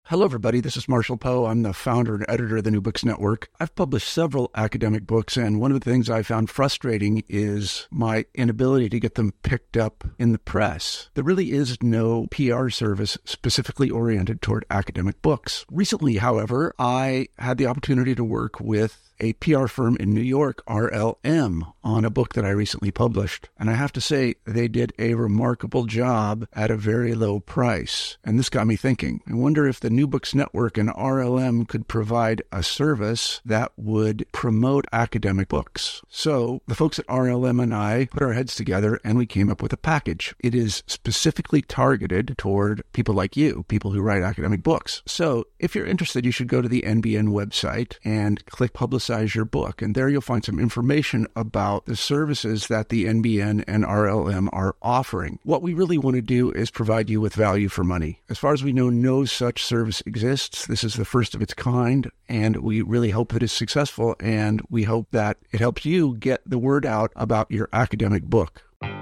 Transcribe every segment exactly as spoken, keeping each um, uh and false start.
Hello, everybody. This is Marshall Poe. I'm the founder and editor of the New Books Network. I've published several academic books, and one of the things I found frustrating is my inability to get them picked up in the press. There really is no P R service specifically oriented toward academic books. Recently, however, I had the opportunity to work with a P R firm in New York, R L M, on a book that I recently published. And I have to say, they did a remarkable job at a very low price. And this got me thinking. I wonder if the New Books Network and R L M could provide a service that would promote academic books. So the folks at R L M and I put our heads together and we came up with a package. It is specifically targeted toward people like you, people who write academic books. So if you're interested, you should go to the N B N website and click Publicize your book. And there you'll find some information about the services that the N B N and R L M are offering. What we really want to do is provide you with value for money. As far as we know, no such service exists. This is the first of its kind, and we really hope that it's successful, and we hope that it helps you get the word out about your academic book.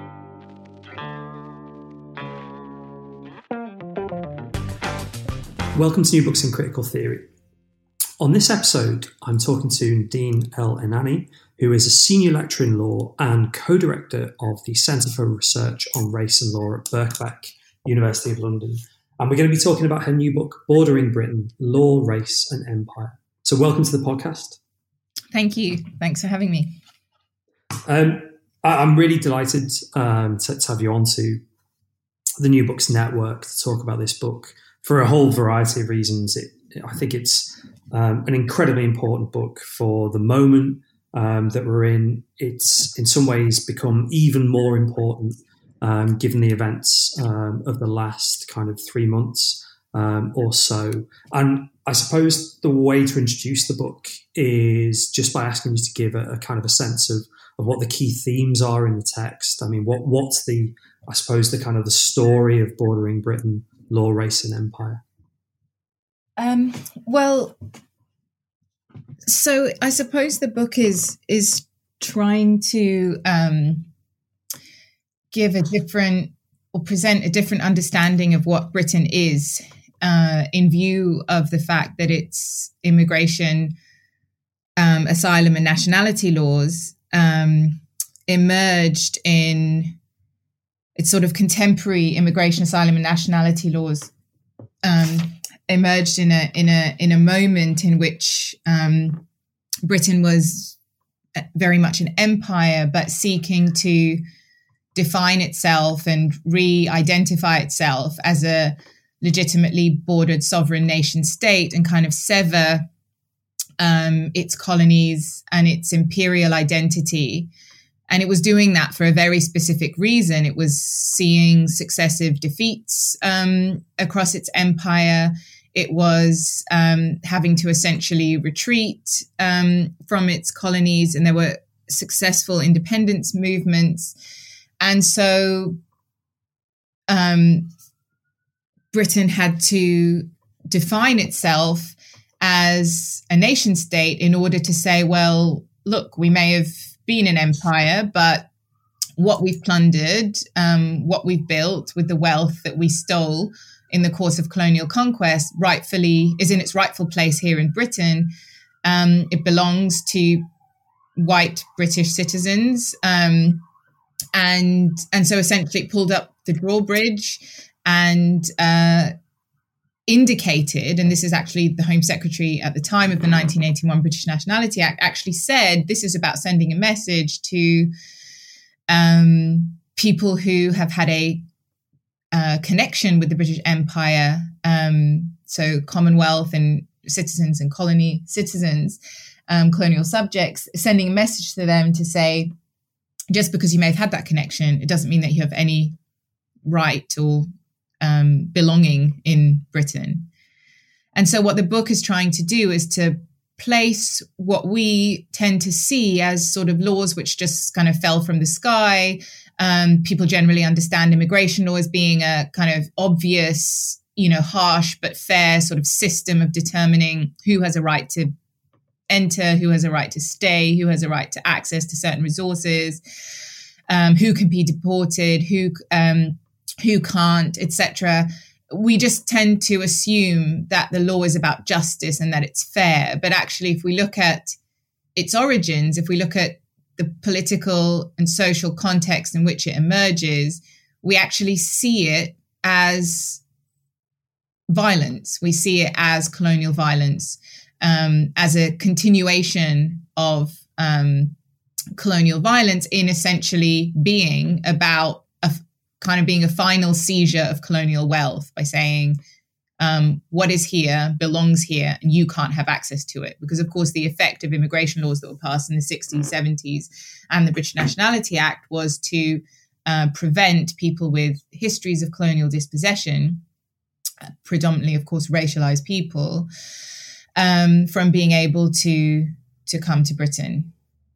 Welcome to New Books in Critical Theory. On this episode, I'm talking to Nadine El-Enani, who is a senior lecturer in law and co-director of the Centre for Research on Race and Law at Birkbeck, University of London. And we're going to be talking about her new book, Bordering Britain, Law, Race and Empire. So welcome to the podcast. Thank you. Thanks for having me. Um, I, I'm really delighted um, to, to have you on to the New Books Network to talk about this book for a whole variety of reasons. It, I think it's Um, an incredibly important book for the moment um, that we're in. It's in some ways become even more important um, given the events um, of the last kind of three months um, or so. And I suppose the way to introduce the book is just by asking you to give a, a kind of a sense of, of what the key themes are in the text. I mean, what what's the, I suppose, the kind of the story of Bordering Britain, Law, Race and Empire? Um, well, so I suppose the book is is trying to um, give a different or present a different understanding of what Britain is uh, in view of the fact that its immigration, um, asylum and nationality laws um, emerged in its sort of contemporary immigration, asylum and nationality laws um emerged in a in a in a moment in which um, Britain was very much an empire, but seeking to define itself and re-identify itself as a legitimately bordered sovereign nation state and kind of sever um, its colonies and its imperial identity. And it was doing that for a very specific reason. It was seeing successive defeats um, across its empire. It was um, having to essentially retreat um, from its colonies, and there were successful independence movements. And so um, Britain had to define itself as a nation state in order to say, well, look, we may have been an empire, but what we've plundered, um, what we've built with the wealth that we stole in the course of colonial conquest rightfully is in its rightful place here in Britain. Um, it belongs to white British citizens. Um, and, and so essentially it pulled up the drawbridge and uh, indicated, and this is actually the Home Secretary at the time of the nineteen eighty-one British Nationality Act, actually said this is about sending a message to um, people who have had a uh, connection with the British Empire, um, so Commonwealth and citizens and colony citizens, um, colonial subjects, sending a message to them to say, just because you may have had that connection, it doesn't mean that you have any right or Um, belonging in Britain. And so what the book is trying to do is to place what we tend to see as sort of laws which just kind of fell from the sky. Um, people generally understand immigration law as being a kind of obvious, you know, harsh but fair sort of system of determining who has a right to enter, who has a right to stay, who has a right to access to certain resources, um, who can be deported, who um, who can't, et cetera. we just tend to assume that the law is about justice and that it's fair. But actually, if we look at its origins, if we look at the political and social context in which it emerges, we actually see it as violence. We see it as colonial violence, um, as a continuation of um, colonial violence in essentially being about a kind of being a final seizure of colonial wealth by saying, um, what is here belongs here and you can't have access to it. Because, of course, the effect of immigration laws that were passed in the sixties, seventies and the British Nationality Act was to uh, prevent people with histories of colonial dispossession, predominantly, of course, racialized people, um, from being able to to come to Britain.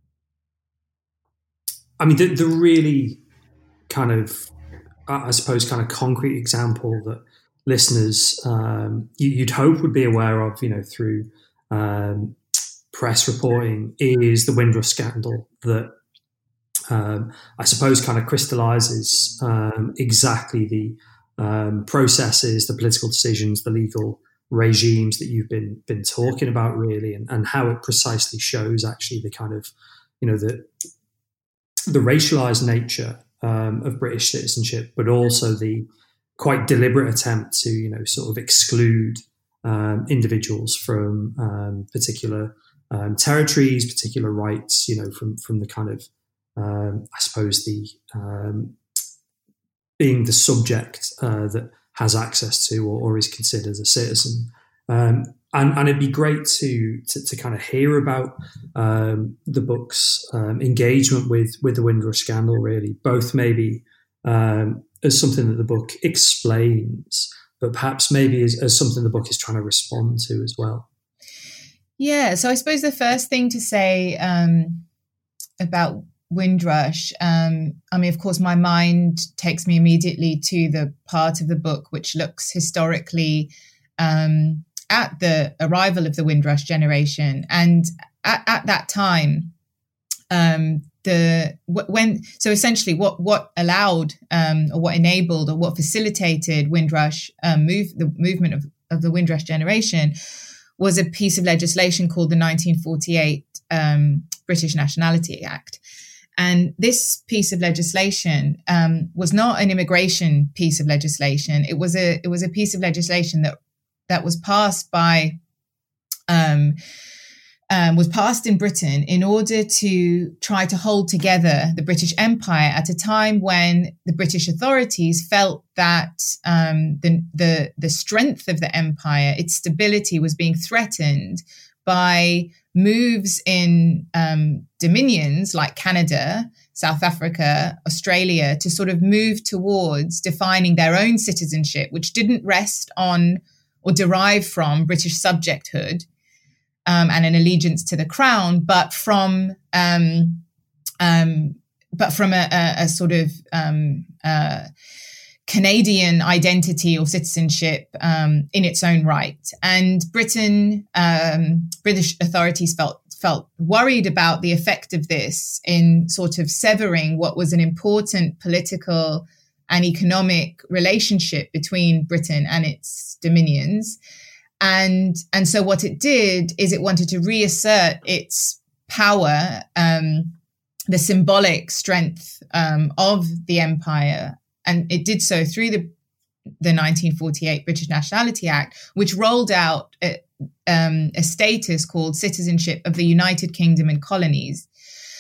I mean, the, the really kind of, I suppose, kind of concrete example that listeners um, you, you'd hope would be aware of, you know, through um, press reporting is the Windrush scandal that um, I suppose kind of crystallizes um, exactly the um, processes, the political decisions, the legal regimes that you've been been talking about, really, and, and how it precisely shows actually the kind of, you know, the the racialized nature um, of British citizenship, but also the quite deliberate attempt to, you know, sort of exclude um, individuals from um, particular um, territories, particular rights, you know, from from the kind of, um, I suppose, the um, being the subject uh, that has access to or, or is considered a citizen. Um, and, and it'd be great to, to, to kind of hear about um, the book's um, engagement with, with the Windrush scandal, really, both maybe um, as something that the book explains, but perhaps maybe as, as something the book is trying to respond to as well. Yeah, so I suppose the first thing to say um, about Windrush, um, I mean, of course, my mind takes me immediately to the part of the book which looks historically um, at the arrival of the Windrush generation. And at, at that time, um, the when so essentially what what allowed um, or what enabled or what facilitated Windrush um, move the movement of, of the Windrush generation was a piece of legislation called the nineteen forty-eight um, British Nationality Act. And this piece of legislation um, was not an immigration piece of legislation. It was a it was a piece of legislation that that was passed by um, um, was passed in Britain in order to try to hold together the British Empire at a time when the British authorities felt that um, the the the strength of the empire, its stability, was being threatened by moves in um, dominions like Canada, South Africa, Australia, to sort of move towards defining their own citizenship, which didn't rest on or derive from British subjecthood um, and an allegiance to the crown, but from um, um, but from a, a, a sort of um, uh, Canadian identity or citizenship um, in its own right. And Britain, um, British authorities felt felt worried about the effect of this in sort of severing what was an important political and economic relationship between Britain and its dominions. And, and so what it did is it wanted to reassert its power, um, the symbolic strength um, of the empire. And it did so through the, the nineteen forty-eight British Nationality Act, which rolled out a, um, a status called Citizenship of the United Kingdom and Colonies,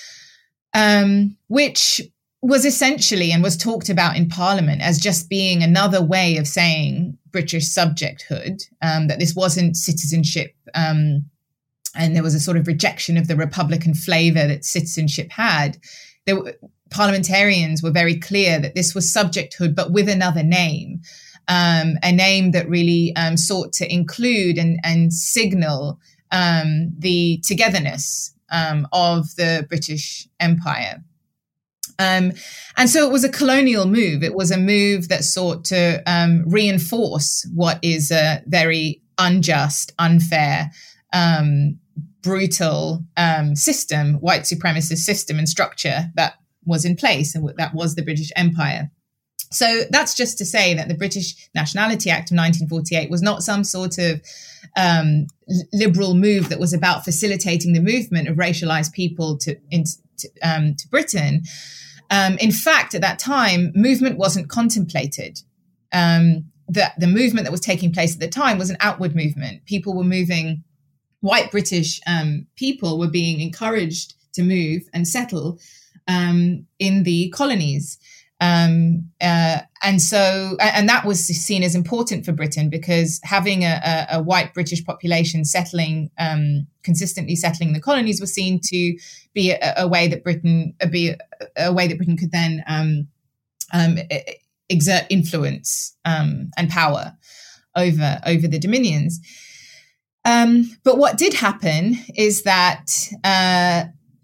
um, which was essentially and was talked about in Parliament as just being another way of saying British subjecthood, um, that this wasn't citizenship. Um, and there was a sort of rejection of the Republican flavour that citizenship had. There were, parliamentarians were very clear that this was subjecthood, but with another name, um, a name that really um, sought to include and, and signal um, the togetherness um, of the British Empire. Um, and so it was a colonial move. It was a move that sought to um, reinforce what is a very unjust, unfair, um, brutal um, system, white supremacist system and structure that was in place, and that was the British Empire. So that's just to say that the British Nationality Act of nineteen forty-eight was not some sort of um, liberal move that was about facilitating the movement of racialized people to, in, to, um, to Britain. Um, in fact, at that time, movement wasn't contemplated. Um, the, the movement that was taking place at the time was an outward movement. People were moving, white British um, people were being encouraged to move and settle um, in the colonies. Um, uh, and so, and that was seen as important for Britain because having a, a, a white British population settling, um, consistently settling the colonies was seen to be a, a way that Britain, uh, be a, a way that Britain could then, um, um, exert influence, um, and power over, over the dominions. Um, but what did happen is that, uh,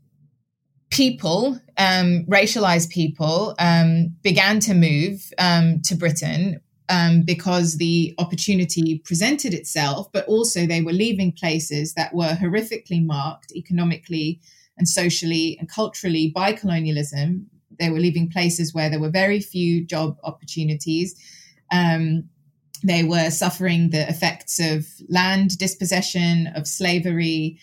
people, um, racialized people, um, began to move um, to Britain um, because the opportunity presented itself, but also they were leaving places that were horrifically marked economically and socially and culturally by colonialism. They were leaving places where there were very few job opportunities. Um, they were suffering the effects of land dispossession, of slavery,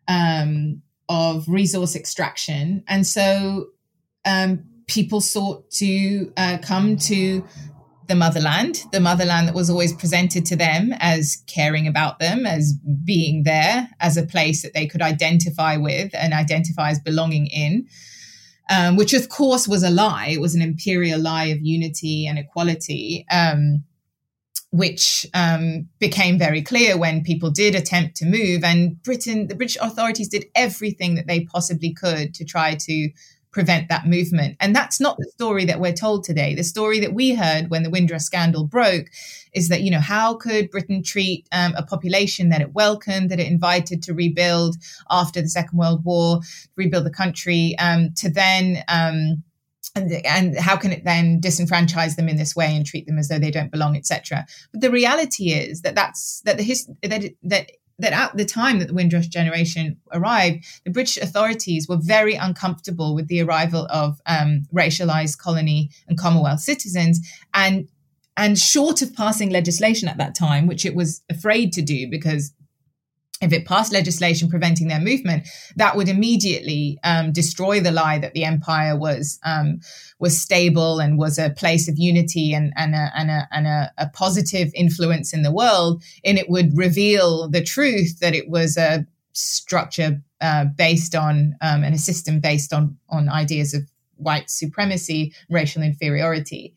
um, of resource extraction. And so um, people sought to uh, come to the motherland, the motherland that was always presented to them as caring about them, as being there, as a place that they could identify with and identify as belonging in, um, which of course was a lie. It was an imperial lie of unity and equality, um, which um, became very clear when people did attempt to move. And Britain, the British authorities did everything that they possibly could to try to prevent that movement. And that's not the story that we're told today. The story that we heard when the Windrush scandal broke is that, you know, how could Britain treat um, a population that it welcomed, that it invited to rebuild after the Second World War, rebuild the country, um, to then... Um, And, and how can it then disenfranchise them in this way and treat them as though they don't belong, et cetera? But the reality is that that's that the his, that that that at the time that the Windrush generation arrived, the British authorities were very uncomfortable with the arrival of um, racialized colony and Commonwealth citizens, and and short of passing legislation at that time, which it was afraid to do because if it passed legislation preventing their movement, that would immediately um, destroy the lie that the empire was um, was stable and was a place of unity and, and, a, and, a, and a, a positive influence in the world. And it would reveal the truth that it was a structure uh, based on um, and a system based on on ideas of white supremacy, racial inferiority,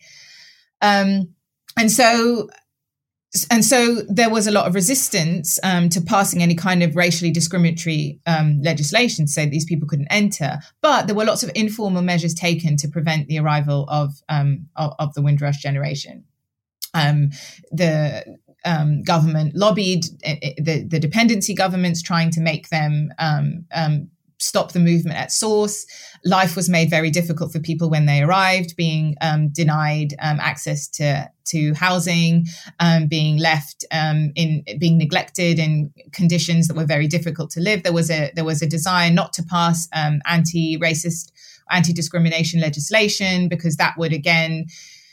um, and so. And so there was a lot of resistance um, to passing any kind of racially discriminatory um, legislation to say that these people couldn't enter. But there were lots of informal measures taken to prevent the arrival of um, of, of the Windrush generation. Um, the um, government lobbied the, the dependency governments, trying to make them um, um, stop the movement at source. Life was made very difficult for people when they arrived, being um, denied um, access to to housing, um, being left um, in being neglected in conditions that were very difficult to live. There was a there was a desire not to pass um, anti-racist, anti-discrimination legislation because that would again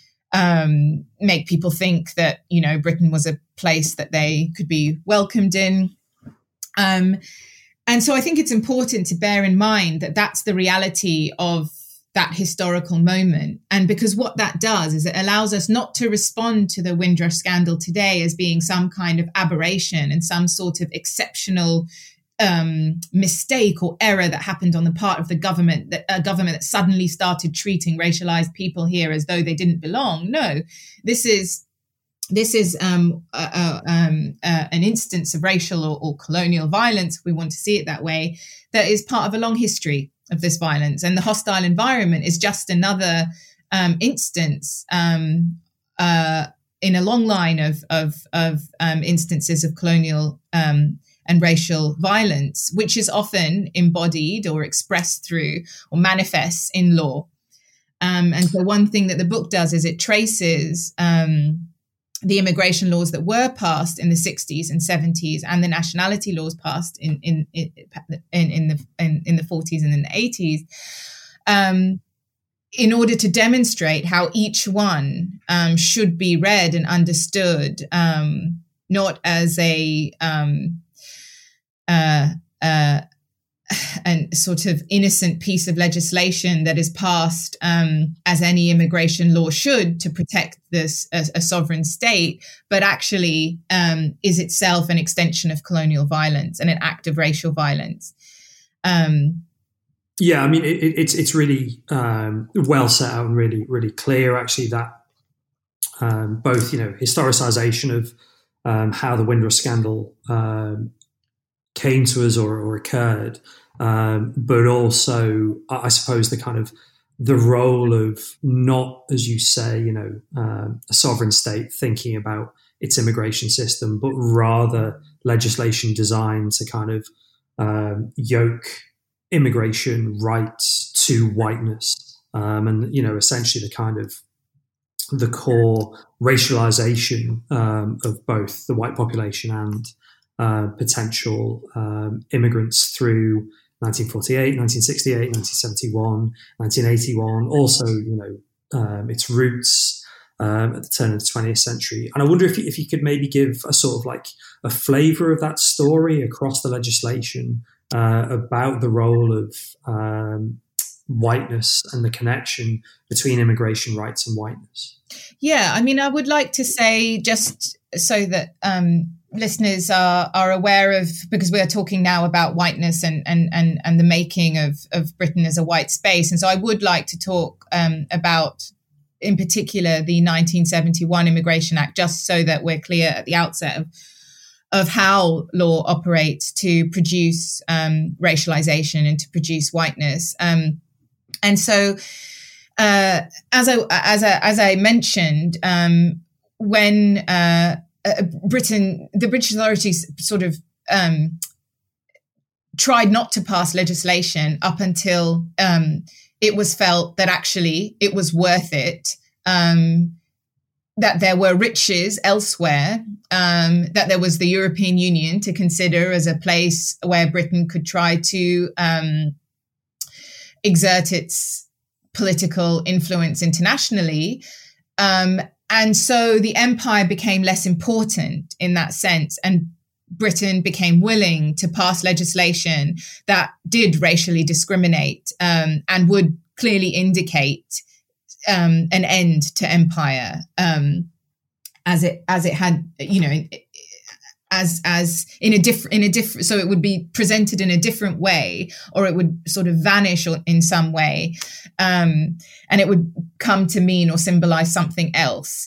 um, make people think that, you know, Britain was a place that they could be welcomed in. Um, And so I think it's important to bear in mind that that's the reality of that historical moment. And because what that does is it allows us not to respond to the Windrush scandal today as being some kind of aberration and some sort of exceptional um, mistake or error that happened on the part of the government, that a government that suddenly started treating racialized people here as though they didn't belong. No, this is This is um, uh, um, uh, an instance of racial or, or colonial violence, if we want to see it that way, that is part of a long history of this violence. And the hostile environment is just another um, instance um, uh, in a long line of, of, of um, instances of colonial um, and racial violence, which is often embodied or expressed through or manifests in law. Um, and so one thing that the book does is it traces um, the immigration laws that were passed in the sixties and seventies, and the nationality laws passed in in in, in the in, in the forties and in the eighties, um, in order to demonstrate how each one um, should be read and understood, um, not as a um, uh, uh, and sort of innocent piece of legislation that is passed um, as any immigration law should to protect this a, a sovereign state, but actually um, is itself an extension of colonial violence and an act of racial violence. Um, yeah, I mean, it, it's it's really um, well set out and really really clear. Actually, that um, both you know historicisation of um, how the Windrush scandal um, came to us or, or occurred, um, but also, I suppose, the kind of the role of not, as you say, you know, um, a sovereign state thinking about its immigration system, but rather legislation designed to kind of um, yoke immigration rights to whiteness, um, and you know, essentially the kind of the core racialization um, of both the white population and Uh, potential um, immigrants through nineteen forty-eight, nineteen sixty-eight, nineteen seventy-one, nineteen eighty-one. Also, you know, um, its roots um, at the turn of the twentieth century. And I wonder if you, if you could maybe give a sort of like a flavour of that story across the legislation uh, about the role of um, whiteness and the connection between immigration rights and whiteness. Yeah, I mean, I would like to say, just so that um, listeners are are aware of, because we are talking now about whiteness and and and, and the making of, of Britain as a white space. And so I would like to talk um, about, in particular, the nineteen seventy-one Immigration Act, just so that we're clear at the outset of of how law operates to produce um, racialization and to produce whiteness. Um, and so, uh, as I as I as I mentioned, um, when uh, uh, Britain, the British authorities sort of um, tried not to pass legislation up until um, it was felt that actually it was worth it. Um, that there were riches elsewhere, um, that there was the European Union to consider as a place where Britain could try to um, exert its political influence internationally. Um, and so the empire became less important in that sense, and Britain became willing to pass legislation that did racially discriminate um, and would clearly indicate Um, an end to empire, um, as it as it had, you know, as as in a different in a different. So it would be presented in a different way, or it would sort of vanish in some way, um, and it would come to mean or symbolize something else.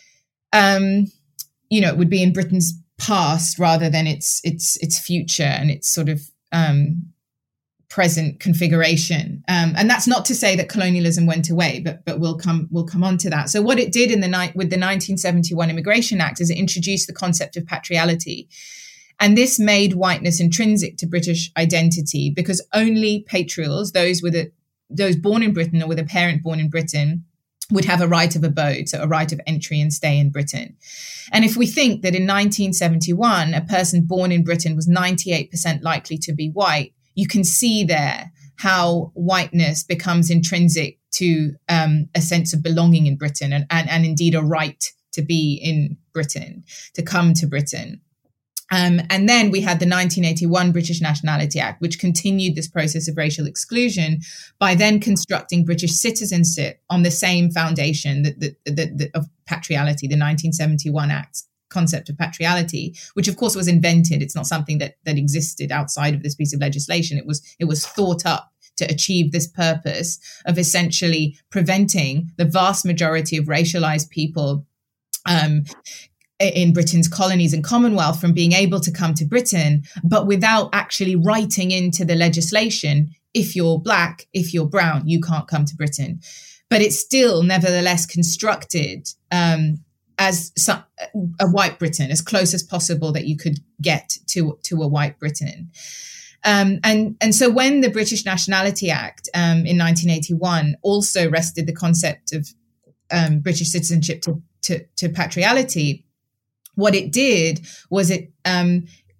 Um, you know, it would be in Britain's past rather than its its its future and its sort of um, present configuration, um, and that's not to say that colonialism went away, but but we'll come we'll come on to that. So what it did in the night with the nineteen seventy-one Immigration Act is it introduced the concept of patriality, and this made whiteness intrinsic to British identity, because only patrials, those with a those born in Britain or with a parent born in Britain, would have a right of abode, so a right of entry and stay in Britain. And if we think that in nineteen seventy-one a person born in Britain was ninety-eight percent likely to be white, you can see there how whiteness becomes intrinsic to um, a sense of belonging in Britain and, and, and indeed a right to be in Britain, to come to Britain. Um, and then we had the nineteen eighty-one British Nationality Act, which continued this process of racial exclusion by then constructing British citizenship on the same foundation that, that, that, that of patriality, the nineteen seventy-one Act concept of patriality, which of course was invented. It's not something that that existed outside of this piece of legislation. It was it was thought up to achieve this purpose of essentially preventing the vast majority of racialized people um, in Britain's colonies and Commonwealth from being able to come to Britain, but without actually writing into the legislation, if you're black, if you're brown, you can't come to Britain. But it's still nevertheless constructed um, as some, a white Britain, as close as possible that you could get to, to a white Britain. Um, and, and so when the British Nationality Act um, in nineteen eighty-one also rested the concept of um, British citizenship to, to, to patriality, what it did was it um,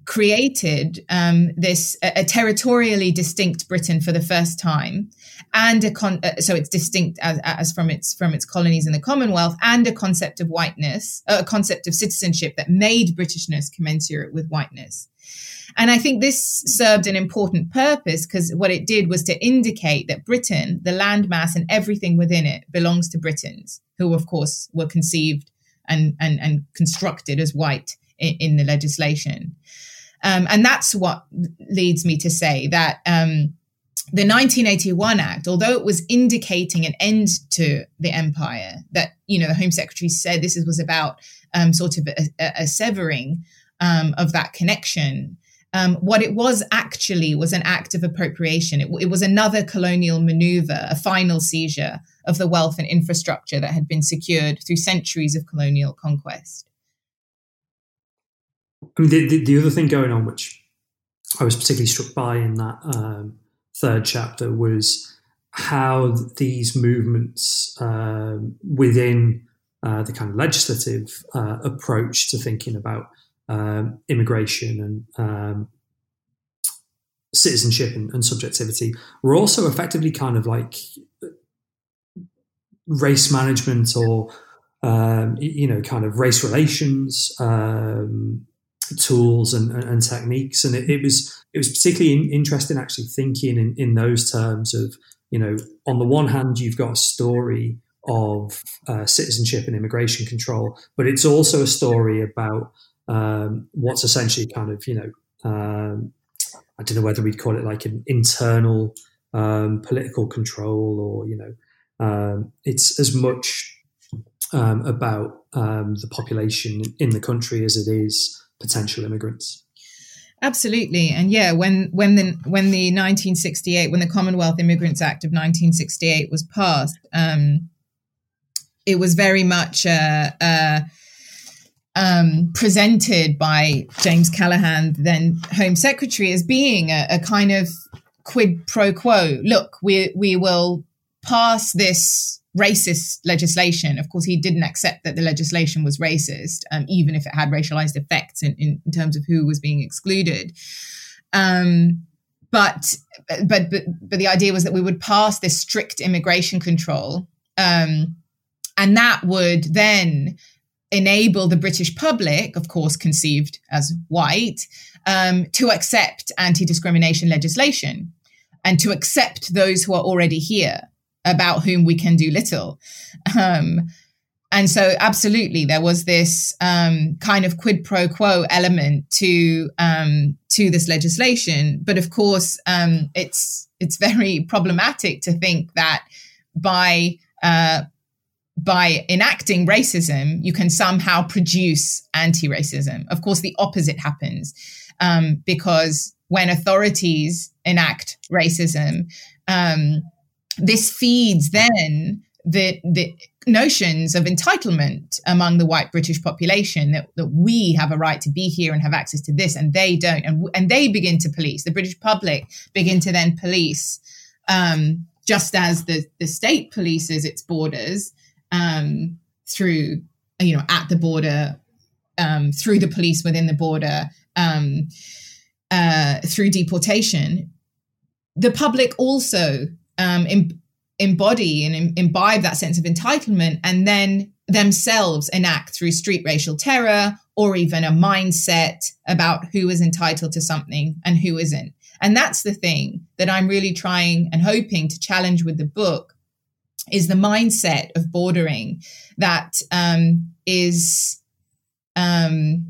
created um, this a, a territorially distinct Britain for the first time, and a con- uh, so it's distinct as, as from its from its colonies in the Commonwealth, and a concept of whiteness, uh, a concept of citizenship that made Britishness commensurate with whiteness. And I think this served an important purpose, because what it did was to indicate that Britain, the landmass and everything within it, belongs to Britons, who of course were conceived and and, and constructed as white in, in the legislation. Um, and that's what leads me to say that um, the nineteen eighty-one Act, although it was indicating an end to the empire, that, you know, the Home Secretary said this was about um, sort of a, a, a severing um, of that connection. Um, what it was actually was an act of appropriation. It, it was another colonial maneuver, a final seizure of the wealth and infrastructure that had been secured through centuries of colonial conquest. I mean, the, the, the other thing going on, which I was particularly struck by in that um, third chapter, was how these movements um, within uh, the kind of legislative uh, approach to thinking about um, immigration and um, citizenship and, and subjectivity were also effectively kind of like race management or, um, you know, kind of race relations um tools and, and techniques, and it, it was it was particularly in, interesting actually thinking in, in those terms of, you know, on the one hand you've got a story of uh, citizenship and immigration control, but it's also a story about um, what's essentially kind of, you know, um, I don't know whether we'd call it like an internal um, political control, or, you know, um, it's as much um, about um, the population in the country as it is potential immigrants. Absolutely. And yeah, when when the when the nineteen sixty-eight, when the Commonwealth Immigrants Act of nineteen sixty-eight was passed, um, it was very much uh, uh, um, presented by James Callaghan, then Home Secretary, as being a, a kind of quid pro quo. Look, we we will pass this racist legislation. Of course, he didn't accept that the legislation was racist, um, even if it had racialized effects in, in, in terms of who was being excluded. Um, but, but but but the idea was that we would pass this strict immigration control, um, and that would then enable the British public, of course conceived as white, um, to accept anti-discrimination legislation and to accept those who are already here, about whom we can do little. Um, and so absolutely, there was this um, kind of quid pro quo element to um, to this legislation. But of course, um, it's it's very problematic to think that by uh, by enacting racism, you can somehow produce anti-racism. Of course, the opposite happens, um, because when authorities enact racism, um, this feeds then the the notions of entitlement among the white British population, that, that we have a right to be here and have access to this, and they don't, and and they begin to police. The British public begin to then police, um, just as the the state polices its borders um, through, you know, at the border, um, through the police within the border, um, uh, through deportation. The public also Um, em- embody and im- imbibe that sense of entitlement, and then themselves enact through street racial terror, or even a mindset about who is entitled to something and who isn't. And that's the thing that I'm really trying and hoping to challenge with the book, is the mindset of bordering that um, is um,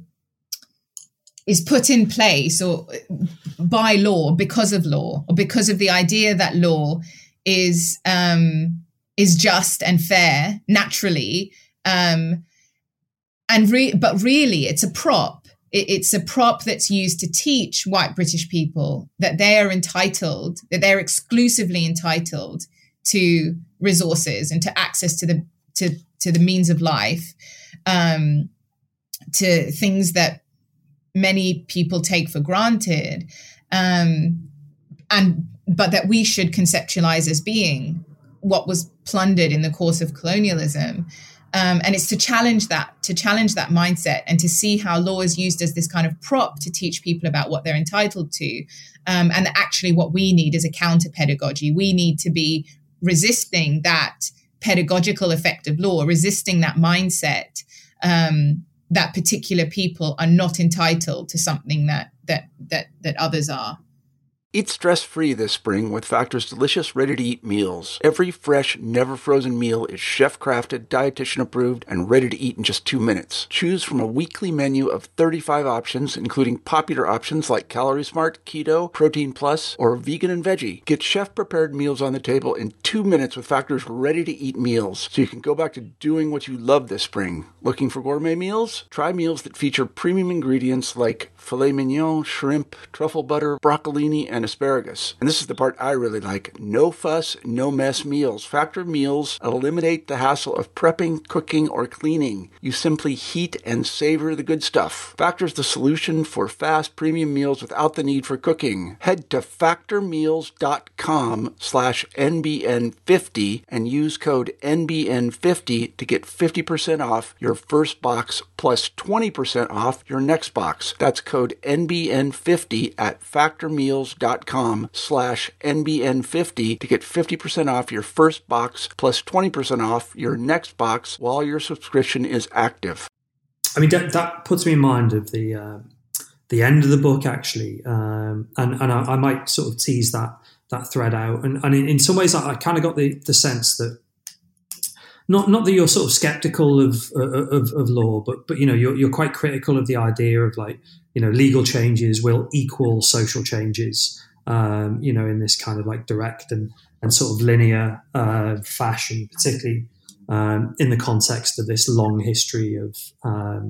is put in place or by law, because of law, or because of the idea that law is um, is just and fair naturally, um, and re- but really it's a prop. It, it's a prop that's used to teach white British people that they are entitled, that they're exclusively entitled to resources and to access to the to to the means of life, um, to things that many people take for granted, um, and but that we should conceptualize as being what was plundered in the course of colonialism. Um, and it's to challenge that, to challenge that mindset and to see how law is used as this kind of prop to teach people about what they're entitled to. Um, and actually what we need is a counter pedagogy. We need to be resisting that pedagogical effect of law, resisting that mindset um, that particular people are not entitled to something that that that that others are. Eat stress-free this spring with Factor's delicious, ready-to-eat meals. Every fresh, never-frozen meal is chef-crafted, dietitian-approved, and ready to eat in just two minutes. Choose from a weekly menu of thirty-five options, including popular options like Calorie Smart, Keto, Protein Plus, or Vegan and Veggie. Get chef-prepared meals on the table in two minutes with Factor's ready-to-eat meals, so you can go back to doing what you love this spring. Looking for gourmet meals? Try meals that feature premium ingredients like filet mignon, shrimp, truffle butter, broccolini, and asparagus. And this is the part I really like. No fuss, no mess meals. Factor meals eliminate the hassle of prepping, cooking, or cleaning. You simply heat and savor the good stuff. Factor's the solution for fast premium meals without the need for cooking. Head to factormeals.com slash NBN50 and use code N B N fifty to get fifty percent off your first box plus twenty percent off your next box. That's code N B N fifty at factormeals.com slash N B N fifty to get fifty percent off your first box plus twenty percent off your next box while your subscription is active. I mean, that, that puts me in mind of the uh, the end of the book, actually. Um, and and I, I might sort of tease that that thread out. And, and in, in some ways, I, I kind of got the, the sense that Not not that you're sort of skeptical of of, of law, but but you know you're you're quite critical of the idea of like you know legal changes will equal social changes. Um, you know, in this kind of like direct and and sort of linear uh, fashion, particularly um, in the context of this long history of um,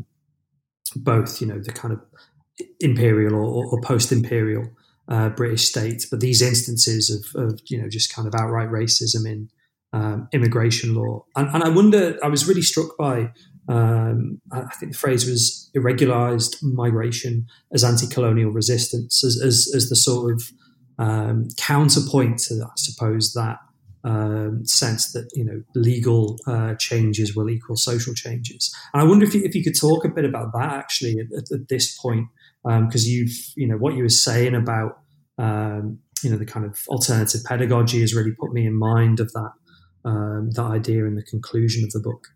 both you know the kind of imperial or, or post-imperial uh, British states, but these instances of, of you know just kind of outright racism in Um, immigration law. And, and I wonder, I was really struck by, um, I think the phrase was irregularized migration as anti-colonial resistance, as, as, as the sort of um, counterpoint to, I suppose, that um, sense that, you know, legal uh, changes will equal social changes. And I wonder if you, if you could talk a bit about that actually at, at, at this point, because um, you've, you know, what you were saying about, um, you know, the kind of alternative pedagogy has really put me in mind of that. Um, that idea in the conclusion of the book?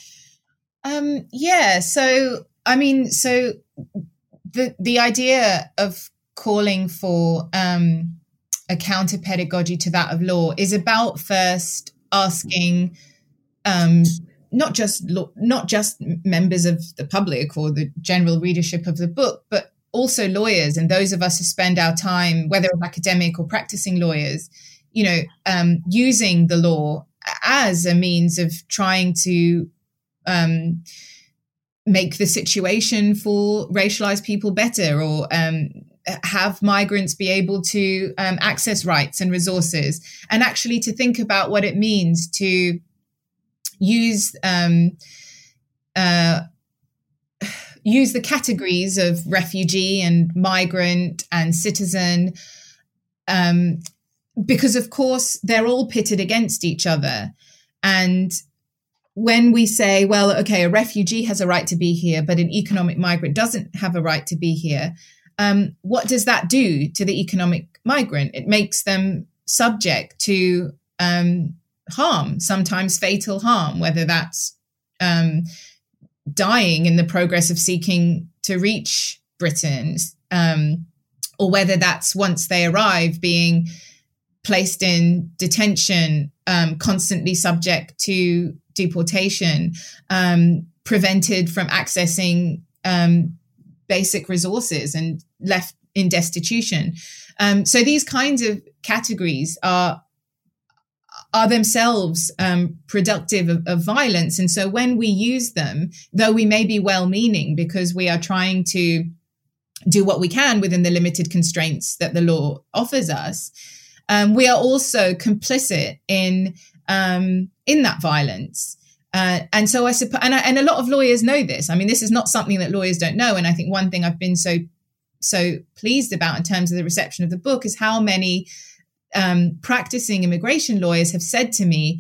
Um, yeah, so I mean, so the the idea of calling for um, a counter pedagogy to that of law is about first asking um, not just law, not just members of the public or the general readership of the book, but also lawyers and those of us who spend our time, whether academic or practicing lawyers, you know, um, using the law as a means of trying to um, make the situation for racialized people better, or um, have migrants be able to um, access rights and resources, and actually to think about what it means to use um, uh, use the categories of refugee and migrant and citizen, um, because of course they're all pitted against each other. And when we say, well, okay, a refugee has a right to be here, but an economic migrant doesn't have a right to be here, um, what does that do to the economic migrant? It makes them subject to um, harm, sometimes fatal harm, whether that's um, dying in the progress of seeking to reach Britain, um, or whether that's once they arrive being placed in detention, um, constantly subject to deportation, um, prevented from accessing um, basic resources and left in destitution. Um, so these kinds of categories are are themselves um, productive of, of violence. And so when we use them, though we may be well-meaning because we are trying to do what we can within the limited constraints that the law offers us, um, we are also complicit in um, in that violence. Uh, and so I suppose, and, and a lot of lawyers know this. I mean, this is not something that lawyers don't know. And I think one thing I've been so so pleased about in terms of the reception of the book is how many um, practicing immigration lawyers have said to me,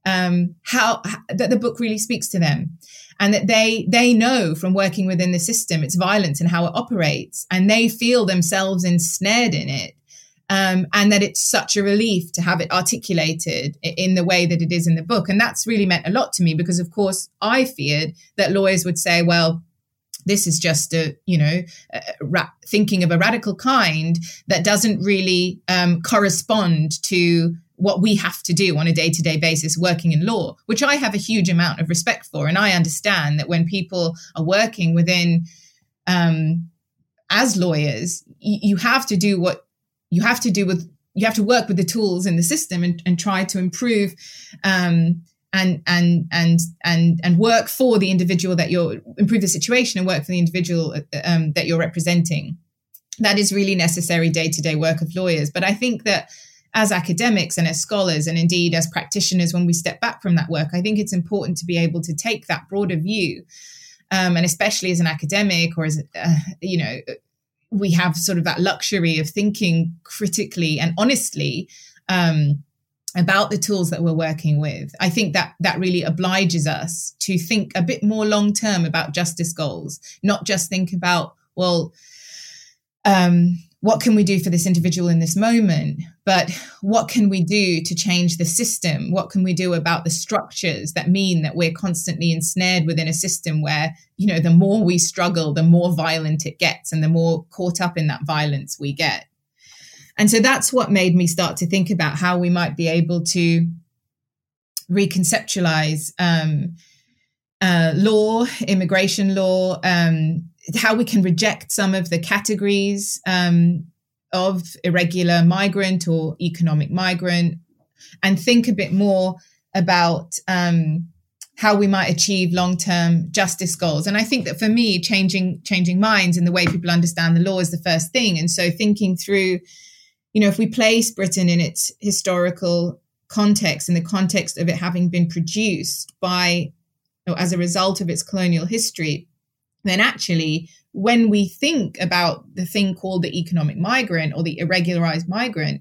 um, how that the book really speaks to them, and that they they know from working within the system its violence and how it operates, and they feel themselves ensnared in it. Um, and that it's such a relief to have it articulated in the way that it is in the book. And that's really meant a lot to me, because, of course, I feared that lawyers would say, well, this is just a, you know, a ra- thinking of a radical kind that doesn't really um, correspond to what we have to do on a day-to-day basis working in law, which I have a huge amount of respect for. And I understand that when people are working within, um, as lawyers, y- you have to do what you have to do with, you have to work with the tools in the system and, and try to improve um, and, and, and, and, and work for the individual that you're, improve the situation and work for the individual um, that you're representing. That is really necessary day-to-day work of lawyers. But I think that as academics and as scholars, and indeed as practitioners, when we step back from that work, I think it's important to be able to take that broader view. Um, and especially as an academic, or as, uh, you know, we have sort of that luxury of thinking critically and honestly um, about the tools that we're working with. I think that that really obliges us to think a bit more long-term about justice goals, not just think about, well, um, what can we do for this individual in this moment, but what can we do to change the system? What can we do about the structures that mean that we're constantly ensnared within a system where, you know, the more we struggle, the more violent it gets, and the more caught up in that violence we get. And so that's what made me start to think about how we might be able to reconceptualize um, uh, law, immigration law, um, how we can reject some of the categories um, of irregular migrant or economic migrant, and think a bit more about um, how we might achieve long-term justice goals. And I think that for me, changing changing minds in the way people understand the law is the first thing. And so thinking through, you know, if we place Britain in its historical context, in the context of it having been produced by, or as a result of its colonial history, then actually, when we think about the thing called the economic migrant or the irregularized migrant,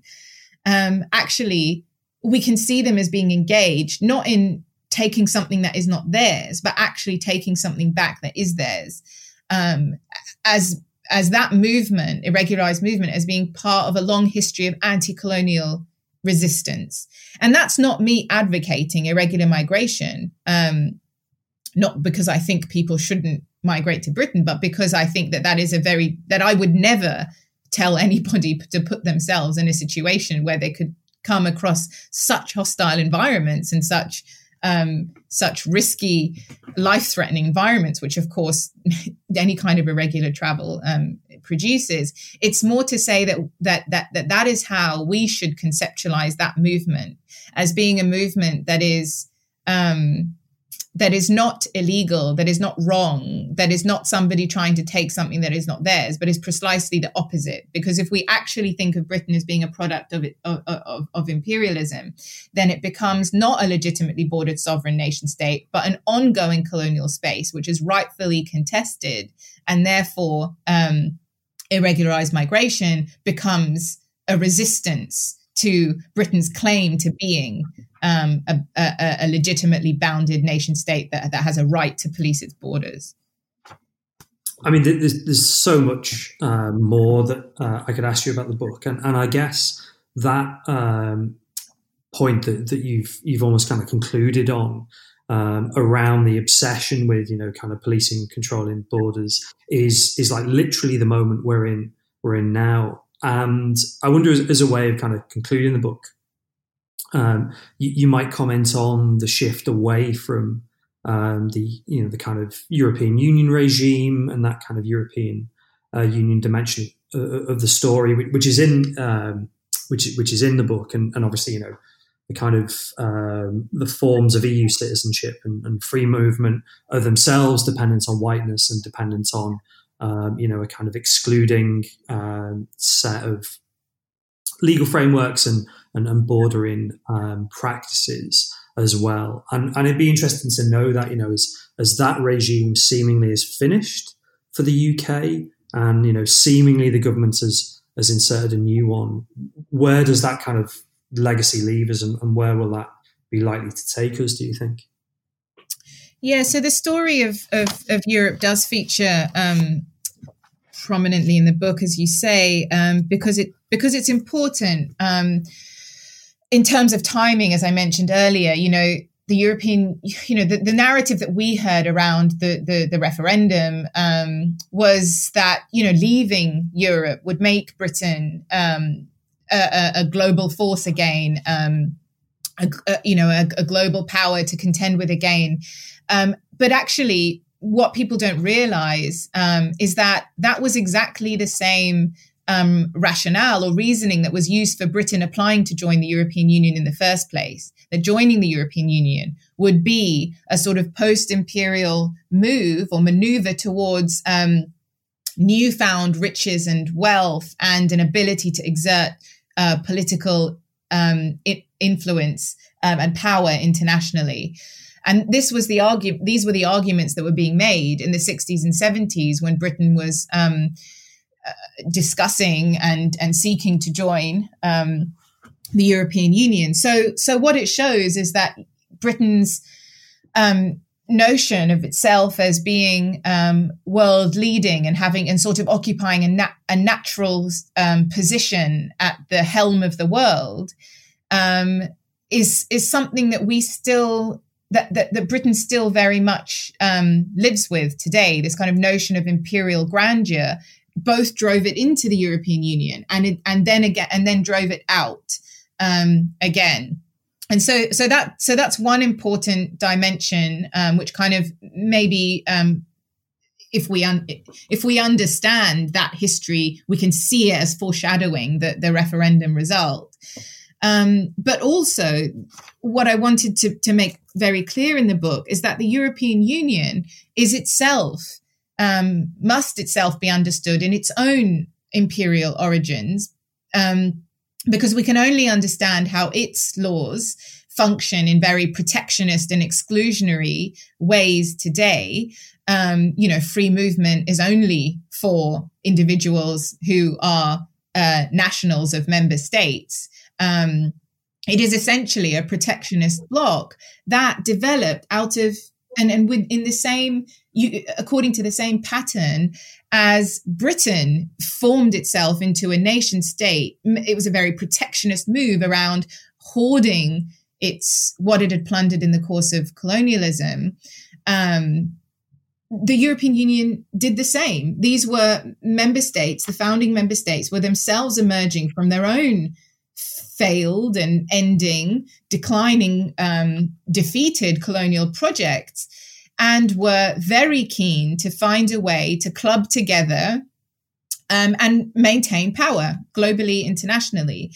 um, actually, we can see them as being engaged, not in taking something that is not theirs, but actually taking something back that is theirs. Um, as, as that movement, irregularized movement, as being part of a long history of anti-colonial resistance. And that's not me advocating irregular migration, um, not because I think people shouldn't migrate to Britain, but because I think that that is a very, that I would never tell anybody to put themselves in a situation where they could come across such hostile environments and such um, such risky, life-threatening environments, which of course any kind of irregular travel um, produces. It's more to say that that that that that is how we should conceptualize that movement, as being a movement that is um, that is not illegal, that is not wrong, that is not somebody trying to take something that is not theirs, but is precisely the opposite. Because if we actually think of Britain as being a product of, it, of, of, of imperialism, then it becomes not a legitimately bordered sovereign nation state, but an ongoing colonial space, which is rightfully contested. And therefore, um, irregularized migration becomes a resistance to Britain's claim to being um, a, a, a legitimately bounded nation state that, that has a right to police its borders. I mean, there's, there's so much uh, more that uh, I could ask you about the book, and, and I guess that um, point that, that you've you've almost kind of concluded on um, around the obsession with, you know, kind of policing and controlling borders is is like literally the moment we're in we're in now. And I wonder, as, as a way of kind of concluding the book, um, you, you might comment on the shift away from um, the, you know, the kind of European Union regime and that kind of European uh, Union dimension of, of the story, which is in um, which which is in the book, and, and obviously, you know, the kind of um, the forms of E U citizenship and, and free movement are themselves dependent on whiteness and dependent on Um, you know, a kind of excluding um, set of legal frameworks and and, and bordering um, practices as well. And, and it'd be interesting to know that, you know, as as that regime seemingly is finished for the U K, and, you know, seemingly the government has has inserted a new one, where does that kind of legacy leave us, and, and where will that be likely to take us, do you think? Yeah, so the story of, of, of Europe does feature um, prominently in the book, as you say, um, because it because it's important um, in terms of timing, as I mentioned earlier. You know, the European, you know, the, the narrative that we heard around the the, the referendum um, was that, you know, leaving Europe would make Britain um, a, a global force again, um, a, a, you know, a, a global power to contend with again. Um, but actually, what people don't realize um, is that that was exactly the same um, rationale or reasoning that was used for Britain applying to join the European Union in the first place. That joining the European Union would be a sort of post-imperial move or maneuver towards um, newfound riches and wealth and an ability to exert uh, political um, influence um, and power internationally. And this was the argu- These were the arguments that were being made in the sixties and seventies when Britain was um, uh, discussing and and seeking to join um, the European Union. So, so what it shows is that Britain's um, notion of itself as being um, world leading and having and sort of occupying a, nat- a natural um, position at the helm of the world um, is is something that we still. That, that, that Britain still very much um, lives with today, this kind of notion of imperial grandeur, both drove it into the European Union and it, and then again and then drove it out um, again. And so so that so that's one important dimension, um, which kind of maybe um, if we un- if we understand that history, we can see it as foreshadowing the, the referendum result. Um, but also, what I wanted to, to make very clear in the book is that the European Union is itself, um, must itself be understood in its own imperial origins, um, because we can only understand how its laws function in very protectionist and exclusionary ways today. Um, you know, free movement is only for individuals who are uh, nationals of member states. Um, it is essentially a protectionist bloc that developed out of and and with, in the same, you, according to the same pattern as Britain formed itself into a nation state. It was a very protectionist move around hoarding its what it had plundered in the course of colonialism. Um, the European Union did the same. These were member states, the founding member states were themselves emerging from their own failed and ending, declining, um, defeated colonial projects, and were very keen to find a way to club together um, and maintain power globally, internationally.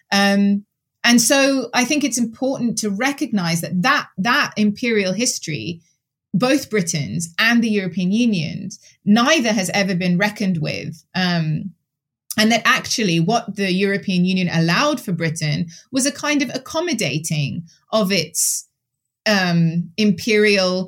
Um, and so I think it's important to recognize that that, that imperial history, both Britain's and the European Union's, neither has ever been reckoned with. Um, And that actually what the European Union allowed for Britain was a kind of accommodating of its um, imperial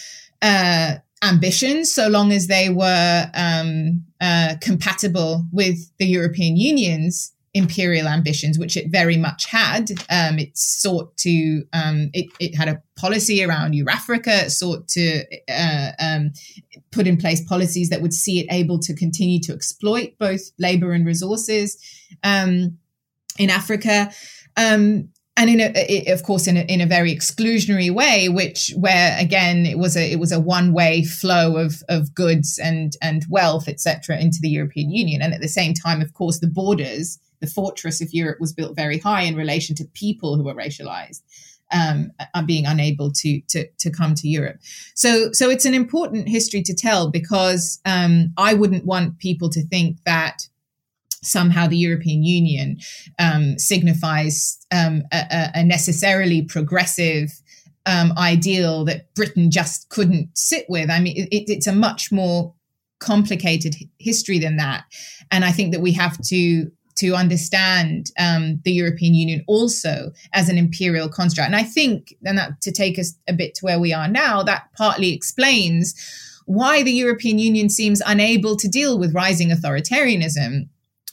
uh, ambitions, so long as they were um, uh, compatible with the European Union's imperial ambitions, which it very much had. Um, it sought to, um, it, it had a policy around Eurafrica. It sought to uh, um, put in place policies that would see it able to continue to exploit both labor and resources um, in Africa. Um, and in a, it, of course, in a, in a very exclusionary way, which where again it was a it was a one way flow of of goods and and wealth, et cetera, into the European Union. And at the same time, of course, the borders, the fortress of Europe, was built very high in relation to people who were racialized, um, are being unable to to to come to Europe. So so it's an important history to tell, because um, I wouldn't want people to think that somehow the European Union um, signifies um, a, a necessarily progressive um, ideal that Britain just couldn't sit with. I mean, it, it's a much more complicated history than that. And I think that we have to to understand um, the European Union also as an imperial construct. And I think, and that, to take us a bit to where we are now, that partly explains why the European Union seems unable to deal with rising authoritarianism.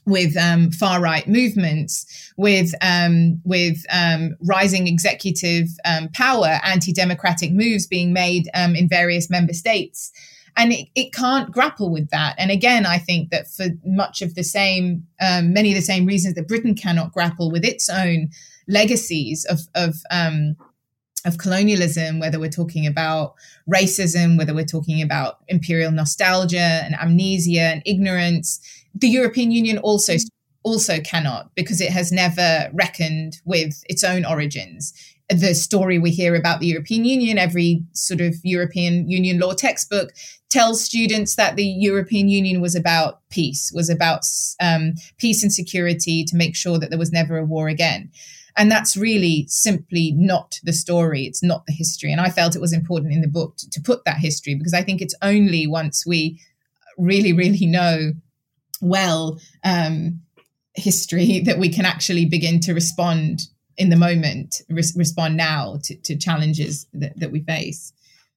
with um, far-right movements, with um, with um, rising executive um, power, anti-democratic moves being made um, in various member states. And it, it can't grapple with that. And again, I think that for much of the same, um, many of the same reasons that Britain cannot grapple with its own legacies of of um, of colonialism, whether we're talking about racism, whether we're talking about imperial nostalgia and amnesia and ignorance, the European Union also also cannot, because it has never reckoned with its own origins. The story we hear about the European Union, every sort of European Union law textbook tells students that the European Union was about peace, was about um, peace and security to make sure that there was never a war again. And that's really simply not the story. It's not the history. And I felt it was important in the book to, to put that history, because I think it's only once we really, really know well um, history that we can actually begin to respond in the moment, re- respond now to, to challenges that, that we face.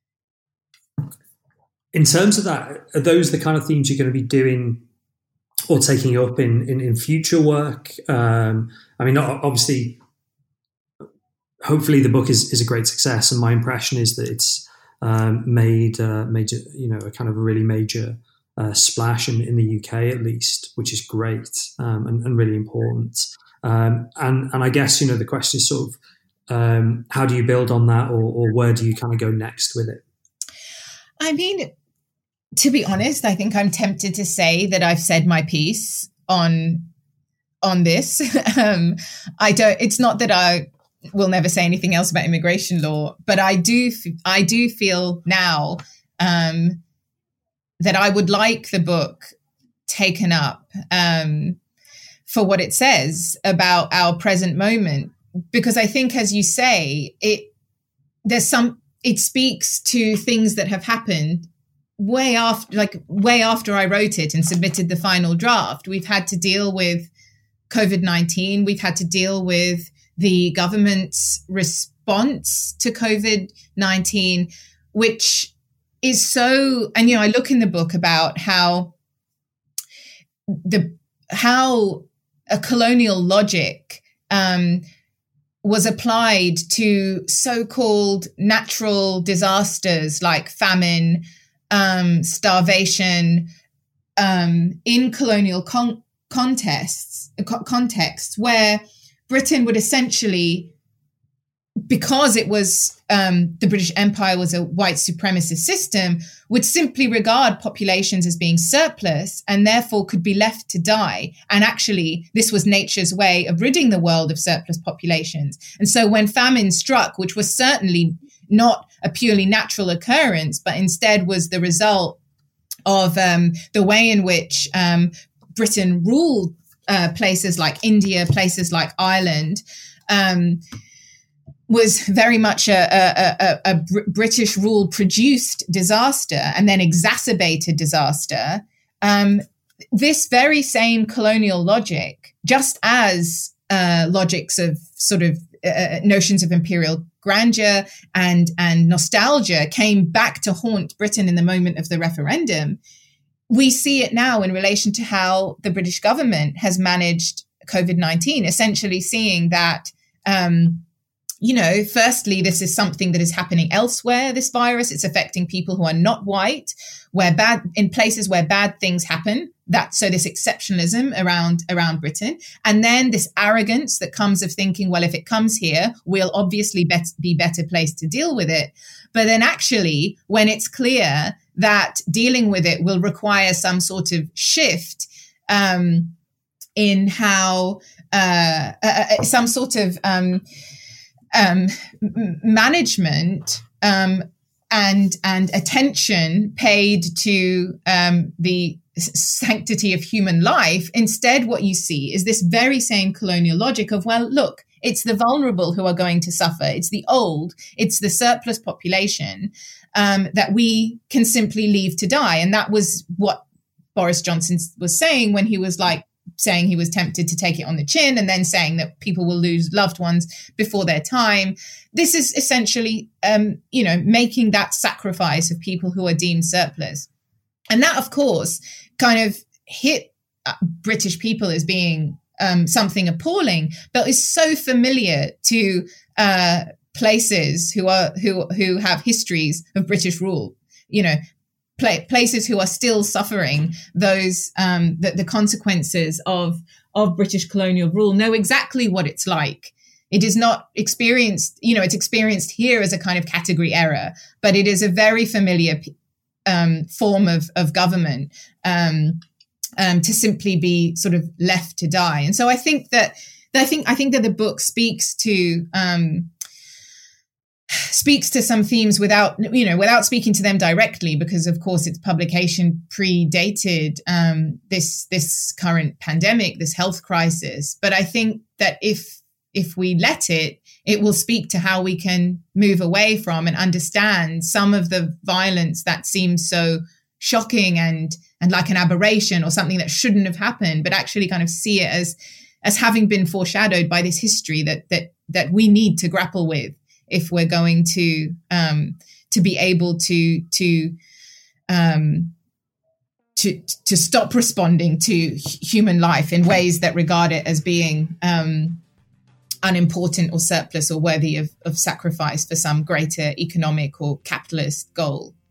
In terms of that, are those the kind of themes you're going to be doing or taking up in, in, in future work? Um, I mean, obviously, hopefully the book is, is a great success, and my impression is that it's um, made uh, major, you know, a kind of a really major uh, splash in, in the U K at least, which is great um, and, and really important. Um, and and I guess, you know, the question is sort of um, how do you build on that, or, or where do you kind of go next with it? I mean, to be honest, I think I'm tempted to say that I've said my piece on on this. um, I don't. It's not that I will never say anything else about immigration law, but I do. I do feel now um, that I would like the book taken up um, for what it says about our present moment, because I think, as you say, it there's some. It speaks to things that have happened way after, like way after I wrote it and submitted the final draft. We've had to deal with COVID nineteen. We've had to deal with the government's response to COVID nineteen, which is so, and, you know, I look in the book about how the, how a colonial logic, um, was applied to so-called natural disasters like famine, um, starvation, um, in colonial con- contests, co- contexts where Britain would essentially, because it was um, the British Empire was a white supremacist system, would simply regard populations as being surplus and therefore could be left to die. And actually, this was nature's way of ridding the world of surplus populations. And so when famine struck, which was certainly not a purely natural occurrence, but instead was the result of um, the way in which um, Britain ruled uh, places like India, places like Ireland, um, was very much a, a, a, a British rule produced disaster and then exacerbated disaster. Um, this very same colonial logic, just as uh, logics of sort of uh, notions of imperial grandeur and, and nostalgia came back to haunt Britain in the moment of the referendum, we see it now in relation to how the British government has managed COVID nineteen, essentially seeing that um, you know, firstly, this is something that is happening elsewhere, this virus. It's affecting people who are not white, where bad in places where bad things happen. That so this exceptionalism around around Britain. And then this arrogance that comes of thinking, well, if it comes here, we'll obviously bet- be better placed to deal with it. But then actually, when it's clear that dealing with it will require some sort of shift um, in how uh, uh, some sort of um, Um, management um, and and attention paid to um, the sanctity of human life. Instead, what you see is this very same colonial logic of, well, look, it's the vulnerable who are going to suffer. It's the old, it's the surplus population um, that we can simply leave to die. And that was what Boris Johnson was saying when he was like, saying he was tempted to take it on the chin, and then saying that people will lose loved ones before their time. This is essentially, um, you know, making that sacrifice of people who are deemed surplus. And that, of course, kind of hit British people as being um, something appalling, but is so familiar to uh, places who are who who have histories of British rule. You know, pla- places who are still suffering those um, the, the consequences of of British colonial rule know exactly what it's like. It is not experienced, you know, it's experienced here as a kind of category error, but it is a very familiar um, form of, of government um, um, to simply be sort of left to die. And so I think that, I think, I think that the book speaks to, um, speaks to some themes without, you know, without speaking to them directly, because of course its publication predated um, this, this current pandemic, this health crisis. But I think that if, if we let it, it will speak to how we can move away from and understand some of the violence that seems so shocking and and like an aberration or something that shouldn't have happened, but actually kind of see it as as having been foreshadowed by this history that that that we need to grapple with if we're going to um, to be able to to um, to to stop responding to human life in ways that regard it as being um, unimportant or surplus or worthy of, of sacrifice for some greater economic or capitalist goal.